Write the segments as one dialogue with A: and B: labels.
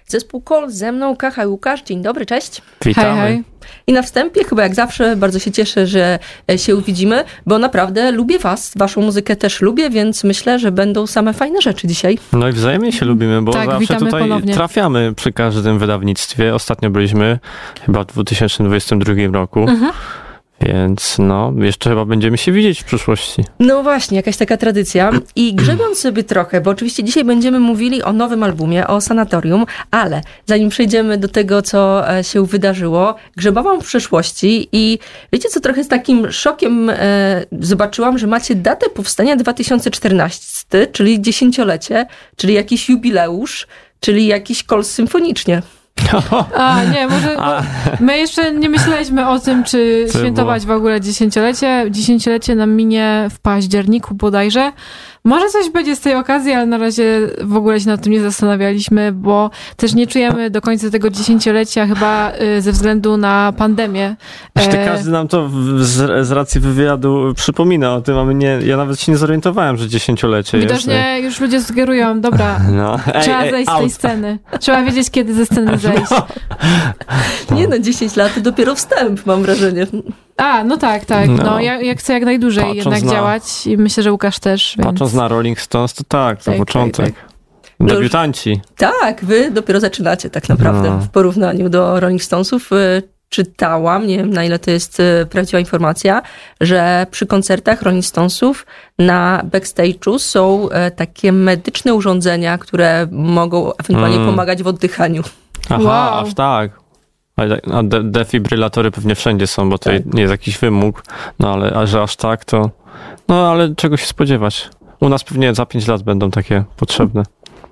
A: Zespół KOL, ze mną Kacha i Łukasz. Dzień dobry, cześć.
B: Witamy.
C: Hej, hej.
A: I na wstępie, chyba jak zawsze, bardzo się cieszę, że się widzimy, bo naprawdę lubię was, waszą muzykę też lubię, więc myślę, że będą same fajne rzeczy dzisiaj.
B: No i wzajemnie się lubimy, bo
C: Tak,
B: zawsze tutaj
C: ponownie.
B: trafiamy przy każdym wydawnictwie. Ostatnio byliśmy chyba w 2022 roku. Więc no, jeszcze chyba będziemy się widzieć w przyszłości.
A: No właśnie, jakaś taka tradycja. I grzebiąc sobie trochę, bo oczywiście dzisiaj będziemy mówili o nowym albumie, o Sanatorium, ale zanim przejdziemy do tego, co się wydarzyło, grzebałam w przeszłości i wiecie co, trochę z takim szokiem zobaczyłam, że macie datę powstania 2014, czyli 10-lecie, czyli jakiś jubileusz, czyli jakiś KOL symfonicznie.
C: A nie, może my jeszcze nie myśleliśmy o tym, czy świętować w ogóle dziesięciolecie. Dziesięciolecie nam minie w październiku bodajże. Może coś będzie z tej okazji, ale na razie w ogóle się nad tym nie zastanawialiśmy, bo też nie czujemy do końca tego dziesięciolecia chyba ze względu na pandemię.
B: Myślę, każdy nam to z racji wywiadu przypomina o tym, a ja nawet się nie zorientowałem, że dziesięciolecie
C: Widocznie
B: jest.
C: już ludzie sugerują, dobra,
B: No.
C: trzeba zejść z tej sceny. Trzeba wiedzieć, kiedy ze sceny zejść.
A: Nie no, 10 lat to dopiero wstęp, mam wrażenie.
C: A, no tak. No, ja chcę jak najdłużej jednak działać i myślę, że Łukasz też. Więc...
B: Patrząc na Rolling Stones, to tak, to
A: Tak,
B: początek.
A: tak.
B: Debiutanci.
A: Tak, wy dopiero zaczynacie tak naprawdę w porównaniu do Rolling Stonesów. Czytałam, nie wiem na ile to jest prawdziwa informacja, że przy koncertach Rolling Stonesów na backstage'u są takie medyczne urządzenia, które mogą ewentualnie pomagać w oddychaniu.
B: Aha,
C: Wow.
B: aż tak. A defibrylatory pewnie wszędzie są, bo to nie jest jakiś wymóg. No ale a że aż tak, to... No ale czego się spodziewać? U nas pewnie za 5 lat będą takie potrzebne.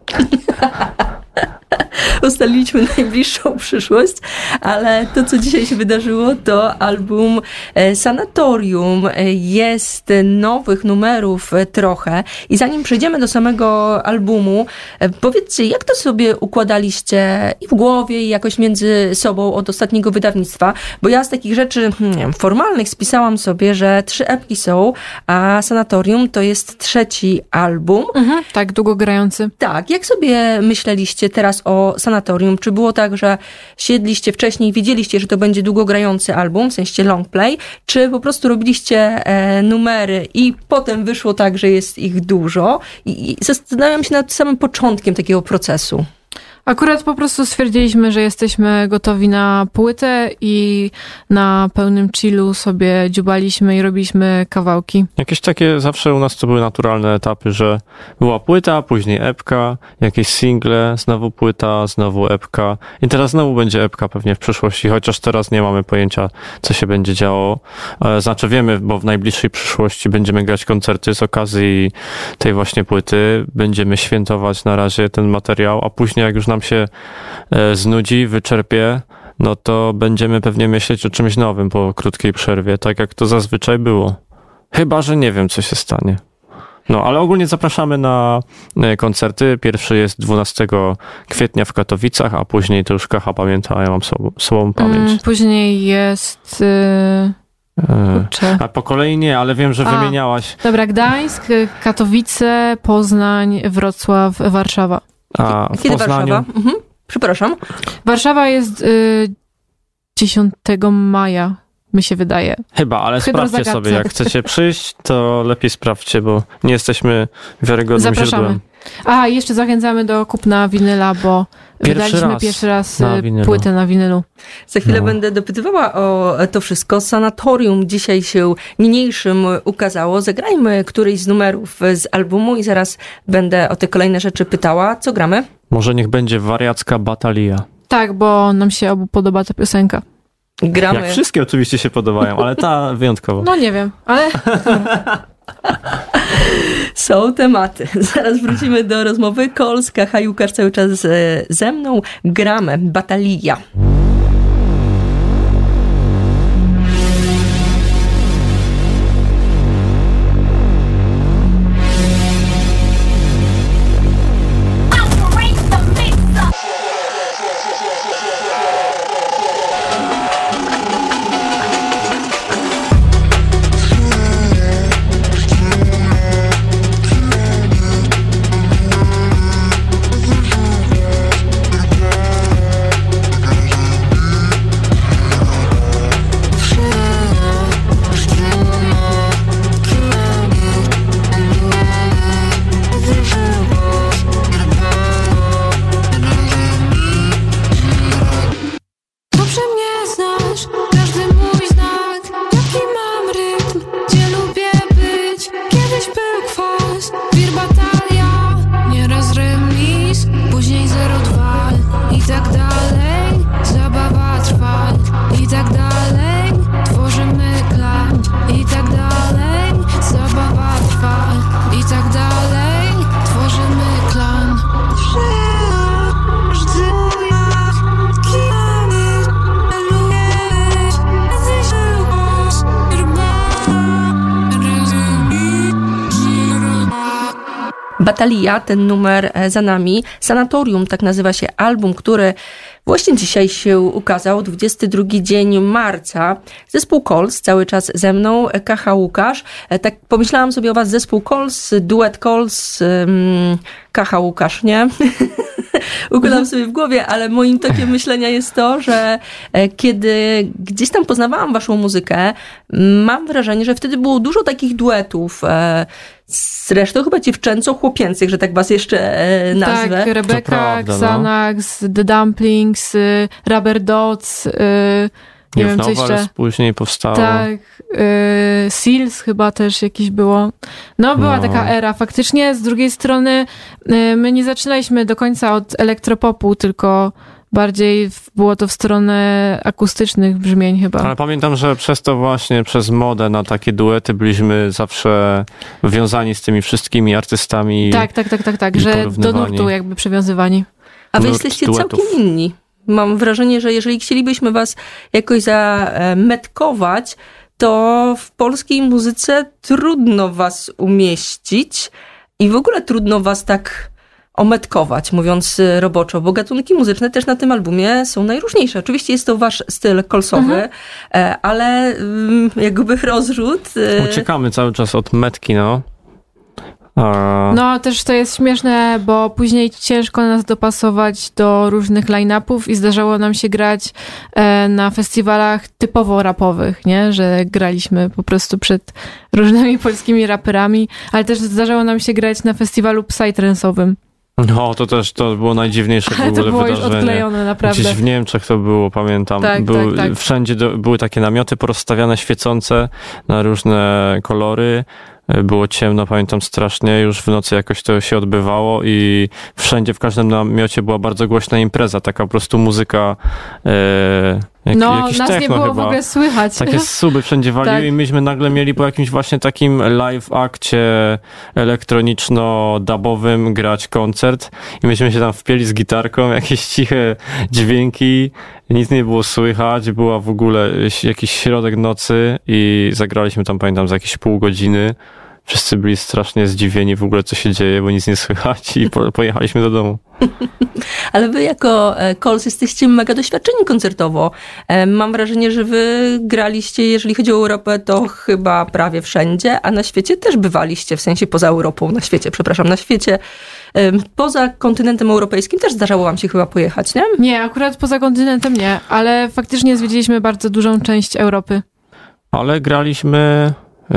A: Ustaliliśmy najbliższą przyszłość, ale to, co dzisiaj się wydarzyło, to album Sanatorium. Jest nowych numerów trochę i zanim przejdziemy do samego albumu, powiedzcie, jak to sobie układaliście i w głowie, i jakoś między sobą od ostatniego wydawnictwa, bo ja z takich rzeczy nie wiem, formalnych spisałam sobie, że 3 epki są, a Sanatorium to jest 3. album.
C: Tak, długo grający.
A: Tak, jak sobie myśleliście teraz o Sanatorium? Czy było tak, że siedliście wcześniej i wiedzieliście, że to będzie długogrający album, w sensie long play, czy po prostu robiliście numery i potem wyszło tak, że jest ich dużo? I zastanawiam się nad samym początkiem takiego procesu.
C: Akurat po prostu stwierdziliśmy, że jesteśmy gotowi na płytę i na pełnym chillu sobie dziubaliśmy i robiliśmy kawałki.
B: Jakieś takie zawsze u nas to były naturalne etapy, że była płyta, później epka, jakieś single, znowu płyta, znowu epka i teraz znowu będzie epka pewnie w przyszłości, chociaż teraz nie mamy pojęcia, co się będzie działo. Znaczy wiemy, bo w najbliższej przyszłości będziemy grać koncerty z okazji tej właśnie płyty, będziemy świętować na razie ten materiał, a później jak już nam się znudzi, wyczerpie, no to będziemy pewnie myśleć o czymś nowym po krótkiej przerwie, tak jak to zazwyczaj było. Chyba że nie wiem, co się stanie. No, ale ogólnie zapraszamy na koncerty. Pierwszy jest 12 kwietnia w Katowicach, a później to już Kacha pamięta, a ja mam słabą pamięć.
C: Później jest...
B: A po kolei nie, ale wiem, że wymieniałaś.
C: Dobra, Gdańsk, Katowice, Poznań, Wrocław, Warszawa.
B: A w
A: Kiedy
B: Poznaniu?
A: Warszawa? Przepraszam.
C: Warszawa jest 10 maja, mi się wydaje.
B: Chyba, ale sprawdźcie sobie, jak chcecie przyjść, to lepiej sprawdźcie, bo nie jesteśmy wiarygodnym źródłem.
C: A, jeszcze zachęcamy do kupna winyla, bo wydaliśmy pierwszy raz płytę na winylu.
A: Za chwilę będę dopytywała o to wszystko. Sanatorium dzisiaj się niniejszym ukazało. Zagrajmy któryś z numerów z albumu i zaraz będę o te kolejne rzeczy pytała. Co gramy?
B: Może niech będzie Wariacka Batalia.
C: Tak, bo nam się obu podoba ta piosenka.
A: Gramy.
B: Jak wszystkie oczywiście się podobają, ale ta wyjątkowo.
C: No nie wiem, ale...
A: Są tematy. Zaraz wrócimy do rozmowy. Kolska, Kacha, Łukasz cały czas ze mną. Gramy. Batalia. Batalia, ten numer za nami. Sanatorium, tak nazywa się album, który właśnie dzisiaj się ukazał, 22 dzień marca. Zespół Kols, cały czas ze mną, Kacha Łukasz. Tak pomyślałam sobie o was, zespół Kols, duet Kols, Kacha Łukasz, nie? Układam sobie w głowie, ale moim tokiem myślenia jest to, że kiedy gdzieś tam poznawałam waszą muzykę, mam wrażenie, że wtedy było dużo takich duetów, zresztą chyba dziewczęco-chłopięcych, że tak was jeszcze nazwę.
C: Tak, Rebeka, Xanax, The Dumplings, Rubber Dots, nie wiem, co jeszcze.
B: Później powstało.
C: Tak, Seals chyba też jakiś było. No, była taka era faktycznie. Z drugiej strony my nie zaczynaliśmy do końca od elektropopu, tylko bardziej było to w stronę akustycznych brzmień chyba.
B: Ale pamiętam, że przez to właśnie, przez modę na takie duety byliśmy zawsze wiązani z tymi wszystkimi artystami.
C: Tak, że do nurtu jakby przywiązywani.
A: A wy jesteście całkiem inni. Mam wrażenie, że jeżeli chcielibyśmy was jakoś zametkować, to w polskiej muzyce trudno was umieścić i w ogóle trudno was tak ometkować, mówiąc roboczo, bo gatunki muzyczne też na tym albumie są najróżniejsze. Oczywiście jest to wasz styl kolsowy, ale jakby rozrzut...
B: Uciekamy cały czas od metki, no.
C: No, też to jest śmieszne, bo później ciężko nas dopasować do różnych line-upów i zdarzało nam się grać na festiwalach typowo rapowych, nie? Że graliśmy po prostu przed różnymi polskimi raperami, ale też zdarzało nam się grać na festiwalu psytrance'owym.
B: No, to było najdziwniejsze w ogóle
C: to było
B: wydarzenie.
C: Już odklejone, naprawdę.
B: Gdzieś w Niemczech to było, pamiętam.
C: Tak.
B: Wszędzie były takie namioty porozstawiane, świecące na różne kolory. Było ciemno, pamiętam strasznie, już w nocy jakoś to się odbywało i wszędzie, w każdym namiocie była bardzo głośna impreza, taka po prostu muzyka, jakiś
C: nas
B: techno
C: nie było
B: chyba.
C: w ogóle słychać.
B: Takie suby wszędzie waliły
C: Tak.
B: I myśmy nagle mieli po jakimś właśnie takim live akcie elektroniczno-dubowym grać koncert i myśmy się tam wpięli z gitarką, jakieś ciche dźwięki, nic nie było słychać, była w ogóle jakiś środek nocy i zagraliśmy tam, pamiętam, za jakieś pół godziny. Wszyscy byli strasznie zdziwieni w ogóle, co się dzieje, bo nic nie słychać i pojechaliśmy do domu.
A: Ale wy jako Kols jesteście mega doświadczeni koncertowo. Mam wrażenie, że wy graliście, jeżeli chodzi o Europę, to chyba prawie wszędzie, a na świecie też bywaliście, w sensie poza Europą, na świecie. Poza kontynentem europejskim też zdarzało wam się chyba pojechać, nie?
C: Nie, akurat poza kontynentem nie, ale faktycznie zwiedziliśmy bardzo dużą część Europy.
B: Ale graliśmy...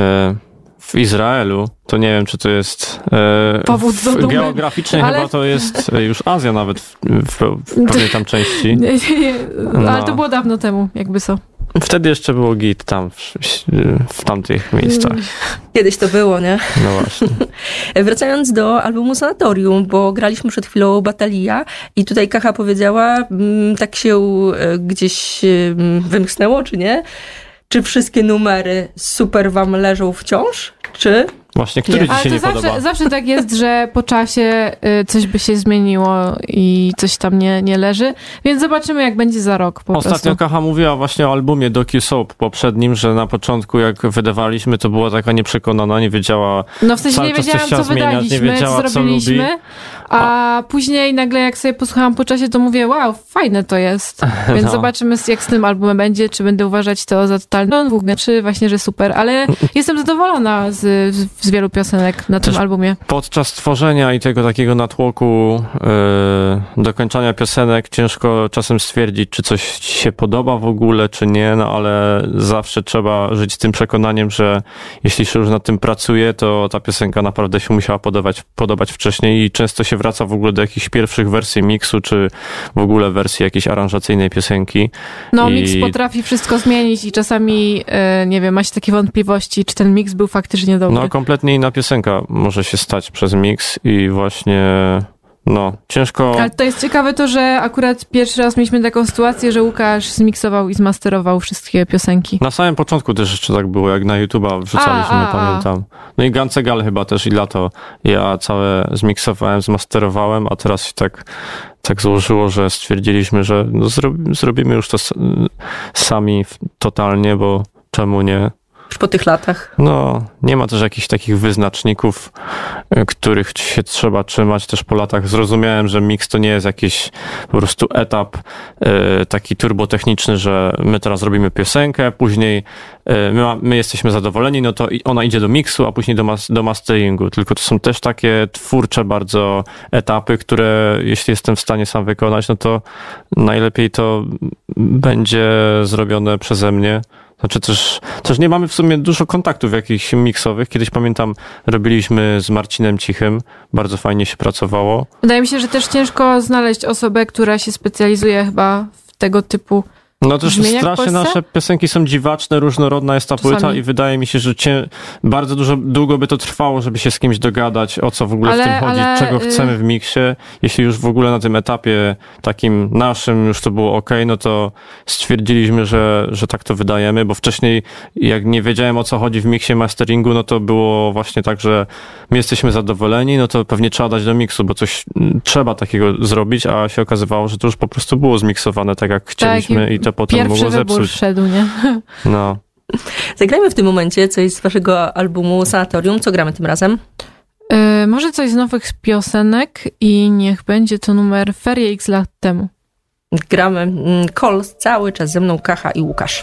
B: w Izraelu, to nie wiem, czy to jest
C: powód do dumy.
B: Geograficznie ale... chyba to jest już Azja nawet w pewnej tam części.
C: Ale to było dawno temu, jakby co.
B: Wtedy jeszcze było git tam, w tamtych miejscach.
A: Kiedyś to było, nie?
B: No właśnie.
A: Wracając do albumu Sanatorium, bo graliśmy przed chwilą Batalia i tutaj Kacha powiedziała, tak się gdzieś wymknęło, czy nie? Czy wszystkie numery super wam leżą wciąż? Czy...
B: Właśnie, który ci się nie podoba?
C: Zawsze tak jest, że po czasie coś by się zmieniło i coś tam nie leży, więc zobaczymy, jak będzie za rok po
B: Ostatnio
C: prostu.
B: Kacha mówiła właśnie o albumie DocuSoap poprzednim, że na początku jak wydawaliśmy, to była taka nieprzekonana, nie wiedziała...
C: No w sensie nie wiedziałam, co wydaliśmy,
B: nie wiedziała,
C: co zrobiliśmy, a później nagle jak sobie posłuchałam po czasie, to mówię, wow, fajne to jest. Więc zobaczymy, jak z tym albumem będzie, czy będę uważać to za totalny dwóch, czy właśnie, że super, ale jestem zadowolona z wielu piosenek na tym albumie.
B: Podczas tworzenia i tego takiego natłoku dokończania piosenek ciężko czasem stwierdzić, czy coś ci się podoba w ogóle, czy nie, no ale zawsze trzeba żyć z tym przekonaniem, że jeśli się już nad tym pracuje, to ta piosenka naprawdę się musiała podobać wcześniej i często się wraca w ogóle do jakichś pierwszych wersji miksu, czy w ogóle wersji jakiejś aranżacyjnej piosenki.
C: No, miks potrafi wszystko zmienić i czasami, nie wiem, ma się takie wątpliwości, czy ten miks był faktycznie dobry.
B: No, kompletnie inna piosenka może się stać przez miks i właśnie, no, ciężko...
C: Ale to jest ciekawe to, że akurat pierwszy raz mieliśmy taką sytuację, że Łukasz zmiksował i zmasterował wszystkie piosenki.
B: Na samym początku też jeszcze tak było, jak na YouTube'a wrzucaliśmy, pamiętam. No i Gancegal chyba też i Lato. Ja całe zmiksowałem, zmasterowałem, a teraz się tak złożyło, że stwierdziliśmy, że no zrobimy już to sami totalnie, bo czemu nie?
A: Już po tych latach.
B: No, nie ma też jakichś takich wyznaczników, których się trzeba trzymać też po latach. Zrozumiałem, że mix to nie jest jakiś po prostu etap taki turbotechniczny, że my teraz robimy piosenkę, później my jesteśmy zadowoleni, no to ona idzie do miksu, a później do masteringu. Tylko to są też takie twórcze bardzo etapy, które jeśli jestem w stanie sam wykonać, no to najlepiej to będzie zrobione przeze mnie. Znaczy też nie mamy w sumie dużo kontaktów jakichś miksowych. Kiedyś pamiętam, robiliśmy z Marcinem Cichym. Bardzo fajnie się pracowało.
C: Wydaje mi się, że też ciężko znaleźć osobę, która się specjalizuje chyba w tego typu
B: no też strasznie nasze piosenki są dziwaczne, różnorodna jest ta płyta i wydaje mi się, że bardzo długo by to trwało, żeby się z kimś dogadać, o co w ogóle w tym chodzi, czego chcemy w miksie. Jeśli już w ogóle na tym etapie takim naszym już to było okej, no to stwierdziliśmy, że tak to wydajemy, bo wcześniej jak nie wiedziałem, o co chodzi w miksie masteringu, no to było właśnie tak, że my jesteśmy zadowoleni, no to pewnie trzeba dać do miksu, bo coś trzeba takiego zrobić, a się okazywało, że to już po prostu było zmiksowane tak, jak chcieliśmy i to potem mogło zepsuć.
C: Pierwszy szedł, nie?
B: No.
A: Zagrajmy w tym momencie coś z waszego albumu Sanatorium. Co gramy tym razem?
C: Może coś z nowych piosenek i niech będzie to numer Ferie X lat temu.
A: Gramy Calls, cały czas ze mną Kacha i Łukasz.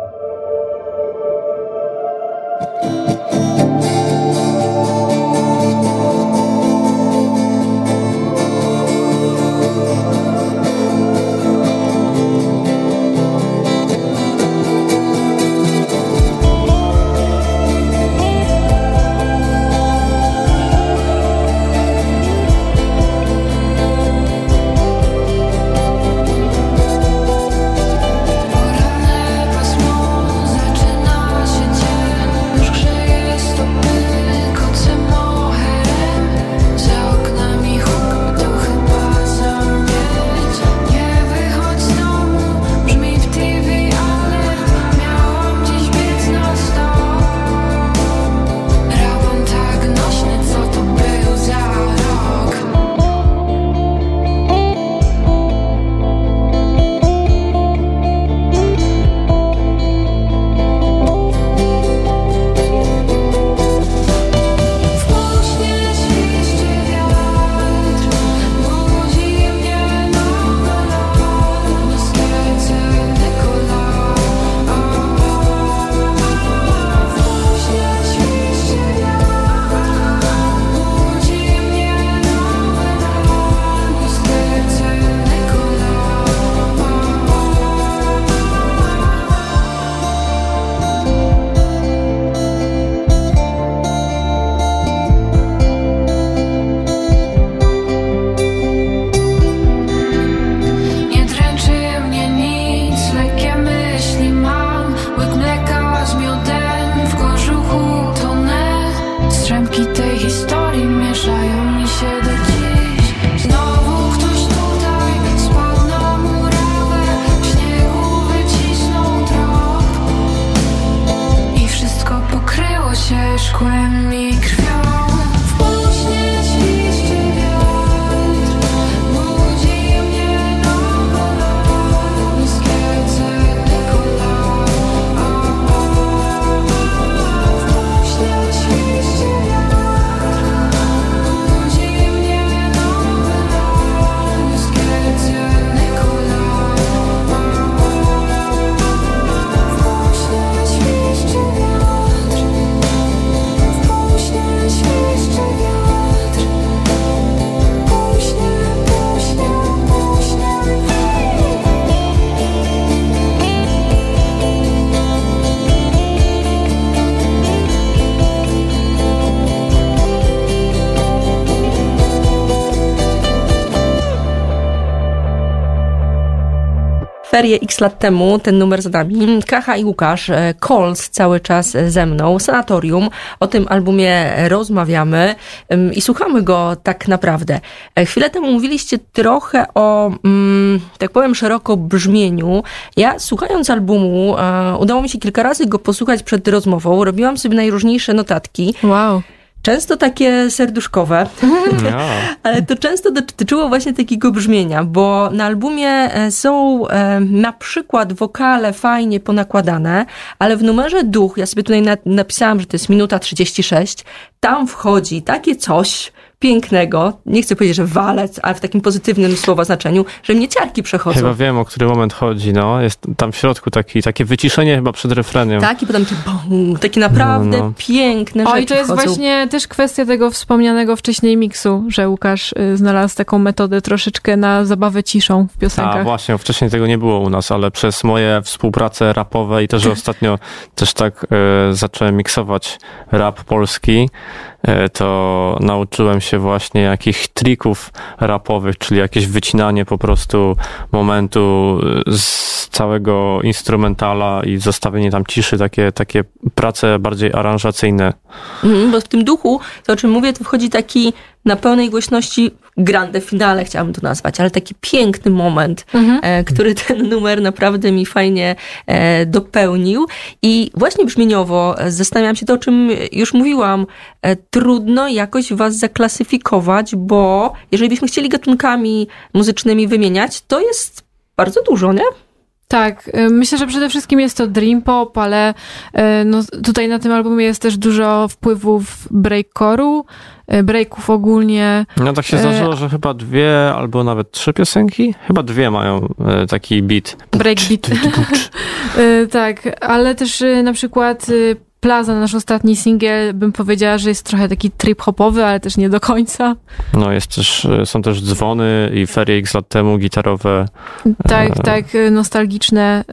A: Ferie X lat temu, ten numer za nami. Kacha i Łukasz, Calls cały czas ze mną, Sanatorium. O tym albumie rozmawiamy i słuchamy go tak naprawdę. Chwilę temu mówiliście trochę o, tak powiem, szeroko brzmieniu. Ja słuchając albumu, udało mi się kilka razy go posłuchać przed rozmową. Robiłam sobie najróżniejsze notatki.
C: Wow.
A: często takie serduszkowe, ale to często dotyczyło właśnie takiego brzmienia, bo na albumie są na przykład wokale fajnie ponakładane, ale w numerze Duch, ja sobie tutaj napisałam, że to jest minuta 36, tam wchodzi takie coś pięknego, nie chcę powiedzieć, że walec, ale w takim pozytywnym słowa znaczeniu, że mnie ciarki przechodzą.
B: Chyba wiem, o który moment chodzi, no. Jest tam w środku takie wyciszenie chyba przed refrenem.
A: Tak, i potem takie naprawdę piękne rzeczy.
C: I to jest
A: wchodzą.
C: właśnie też kwestia tego wspomnianego wcześniej miksu, że Łukasz znalazł taką metodę troszeczkę na zabawę ciszą w piosenkach.
B: A właśnie, wcześniej tego nie było u nas, ale przez moje współprace rapowe i też ostatnio też tak zacząłem miksować rap polski, to nauczyłem się właśnie jakichś trików rapowych, czyli jakieś wycinanie po prostu momentu z całego instrumentala i zostawienie tam ciszy, takie prace bardziej aranżacyjne.
A: Bo w tym duchu, to o czym mówię, to wchodzi taki na pełnej głośności grande finale, chciałabym to nazwać, ale taki piękny moment, który ten numer naprawdę mi fajnie dopełnił. I właśnie brzmieniowo zastanawiam się to, o czym już mówiłam. Trudno jakoś was zaklasyfikować, bo jeżeli byśmy chcieli gatunkami muzycznymi wymieniać, to jest bardzo dużo, nie?
C: Tak, myślę, że przede wszystkim jest to dream pop, ale no, tutaj na tym albumie jest też dużo wpływów breakcore'u, breaków ogólnie.
B: No tak się zdarzyło, że chyba 2 albo nawet 3 piosenki, chyba 2 mają taki beat.
C: Breakbeat. Tak, ale też na przykład Plaza, nasz ostatni singiel, bym powiedziała, że jest trochę taki trip-hopowy, ale też nie do końca.
B: No są też dzwony i Ferie X lat temu gitarowe.
C: Tak, nostalgiczne.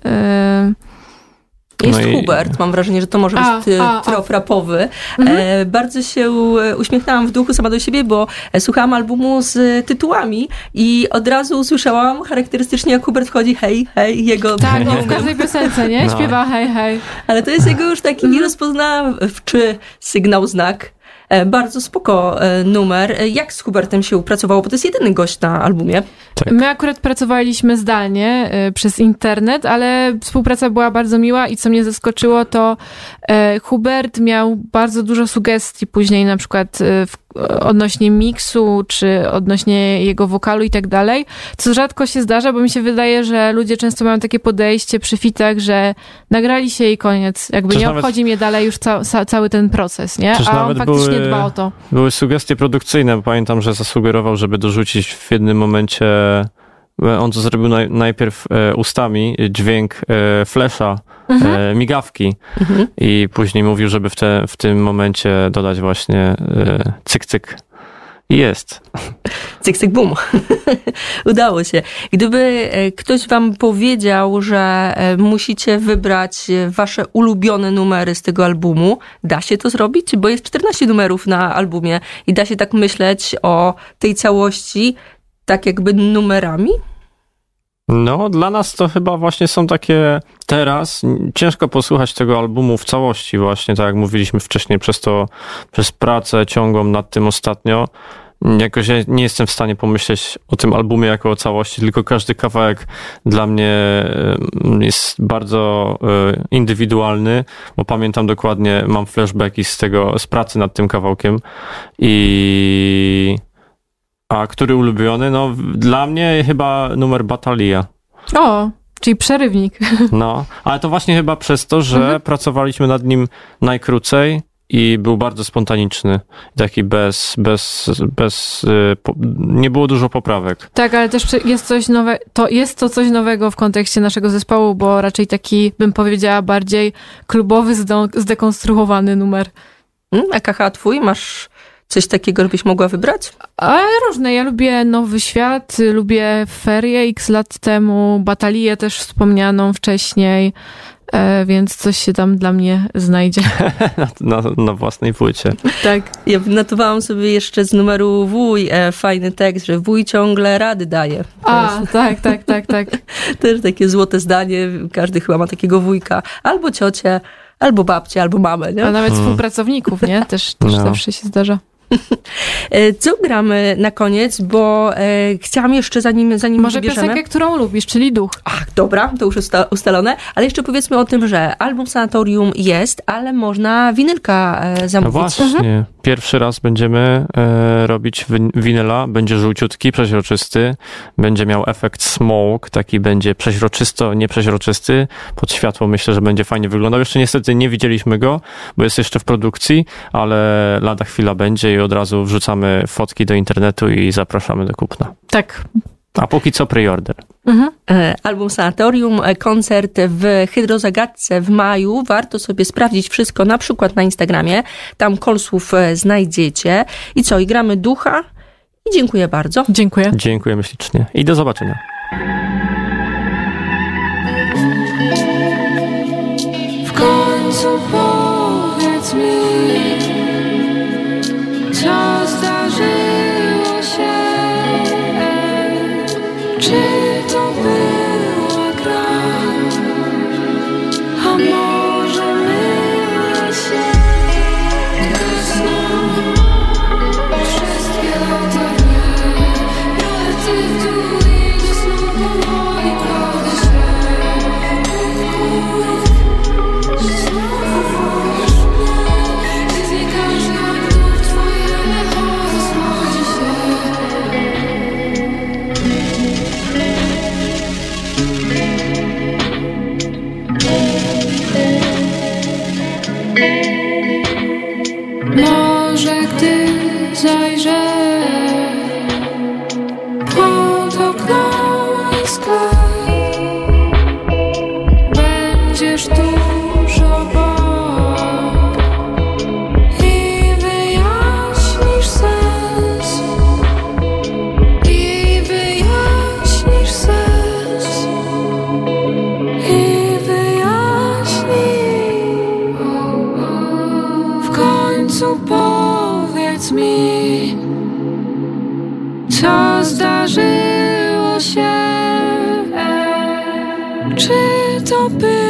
A: Jest Hubert, mam wrażenie, że to może być trop rapowy. Bardzo się uśmiechnęłam w duchu sama do siebie, bo słuchałam albumu z tytułami i od razu usłyszałam charakterystycznie, jak Hubert wchodzi hej, hej, jego...
C: Tak, w każdej piosence, nie? No. Śpiewa hej, hej.
A: Ale to jest jego już taki nierozpoznawczy sygnał, znak. Bardzo spoko numer. Jak z Hubertem się pracowało? Bo to jest jedyny gość na albumie.
B: Tak.
C: My akurat pracowaliśmy zdalnie przez internet, ale współpraca była bardzo miła i co mnie zaskoczyło, to Hubert miał bardzo dużo sugestii później, na przykład odnośnie miksu, czy odnośnie jego wokalu i tak dalej, co rzadko się zdarza, bo mi się wydaje, że ludzie często mają takie podejście przy fitach, że nagrali się i koniec. Jakby nie obchodzi mnie dalej już cały ten proces, nie? A on faktycznie dba o to.
B: Były sugestie produkcyjne, bo pamiętam, że zasugerował, żeby dorzucić w jednym momencie, on to zrobił najpierw ustami, dźwięk flasha, migawki i później mówił, żeby w tym momencie dodać właśnie cyk, cyk. I jest.
A: Cyk, cyk, bum. Udało się. Gdyby ktoś wam powiedział, że musicie wybrać wasze ulubione numery z tego albumu, da się to zrobić? Bo jest 14 numerów na albumie i da się tak myśleć o tej całości tak jakby numerami?
B: No, dla nas to chyba właśnie są takie teraz, ciężko posłuchać tego albumu w całości właśnie, tak jak mówiliśmy wcześniej, przez pracę ciągłą nad tym ostatnio. Jakoś ja nie jestem w stanie pomyśleć o tym albumie jako o całości, tylko każdy kawałek dla mnie jest bardzo indywidualny, bo pamiętam dokładnie, mam flashbacki z pracy nad tym kawałkiem A który ulubiony? No, dla mnie chyba numer Batalia.
C: O, czyli przerywnik.
B: No, ale to właśnie chyba przez to, że pracowaliśmy nad nim najkrócej i był bardzo spontaniczny. Taki nie było dużo poprawek.
C: Tak, ale też jest to coś nowego w kontekście naszego zespołu, bo raczej taki, bym powiedziała, bardziej klubowy, zdekonstruowany numer.
A: A KH, twój? Masz coś takiego, żebyś mogła wybrać?
C: Ale różne. Ja lubię Nowy Świat, lubię Ferie X lat temu, Batalię też wspomnianą wcześniej, więc coś się tam dla mnie znajdzie.
B: na własnej płycie.
C: Tak.
A: Ja notowałam sobie jeszcze z numeru wuj fajny tekst, że wuj ciągle rady daje.
C: Tak.
A: Też takie złote zdanie. Każdy chyba ma takiego wujka. Albo ciocię, albo babcię, albo mamę. Nie?
C: A nawet współpracowników, nie? Też zawsze się zdarza.
A: Co gramy na koniec, bo chciałam jeszcze zanim
C: może
A: wybierzemy...
C: piosenkę, którą lubisz, czyli Duch.
A: Ach, Dobra, to już ustalone, ale jeszcze powiedzmy o tym, że album Sanatorium jest, ale można winylka zamówić.
B: No właśnie, pierwszy raz będziemy robić winyla, będzie żółciutki, przeźroczysty, będzie miał efekt smoke, taki będzie przeźroczysto, nieprzeźroczysty, pod światło myślę, że będzie fajnie wyglądał. Jeszcze niestety nie widzieliśmy go, bo jest jeszcze w produkcji, ale lada chwila będzie i od razu wrzucamy fotki do internetu i zapraszamy do kupna.
C: Tak.
B: A póki co pre-order.
A: Album Sanatorium, koncert w Hydrozagadce w maju. Warto sobie sprawdzić wszystko, na przykład na Instagramie. Tam kolsów znajdziecie. I co? I gramy ducha. I dziękuję bardzo.
C: Dziękuję.
B: Dziękujemy ślicznie. I do zobaczenia.
D: W końcu powiedz mi, co zdarzyło się. Czy to była gra, a może mylę się? Wszystkie lata wie, ale ty w dół idzie, znów powoli kładę się. Że znowu wolisz mnie, gdy znikasz jak duch, twoje echo rozchodzi się. Może gdy zajrzę pod okno i sklep, będziesz tuż obok i wyjaśnisz sens, i wyjaśnisz sens, i wyjaśnisz. W końcu powiedz mi, co zdarzyło się. Czy to było